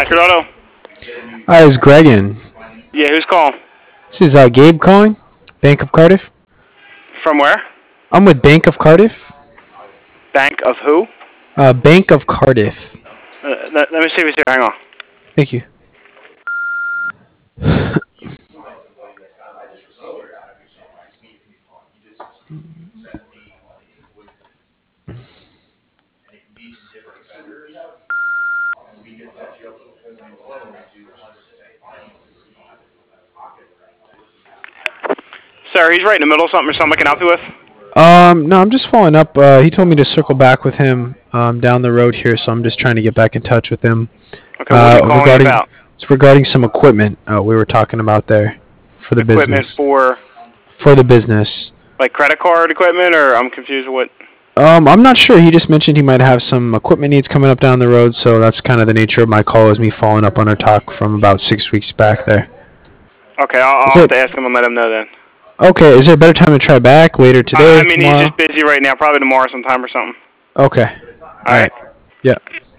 Patrick Auto. Hi, it's Gregan. Yeah, who's calling? This is Gabe calling, Bank of Cardiff. From where? I'm with Bank of Cardiff. Bank of who? Bank of Cardiff. Let me see if he's here. Hang on. Thank you. Sir, he's right in the middle of something or something I can help you with. No, I'm just following up. He told me to circle back with him down the road here, so I'm just trying to get back in touch with him. Okay, what are you calling regarding about? it's regarding some equipment we were talking about there for the Equipment business. for The business. like credit card equipment, or I'm confused with what. I'm not sure. He just mentioned he might have some equipment needs coming up down the road, so that's kind of the nature of my call, is me following up on our talk from about 6 weeks back there. Okay, I'll Is have it to ask him and let him know then. okay? Is there a better time to try back later today I or mean, he's tomorrow? just busy right now. Probably tomorrow sometime or something. Okay. All right. Yeah.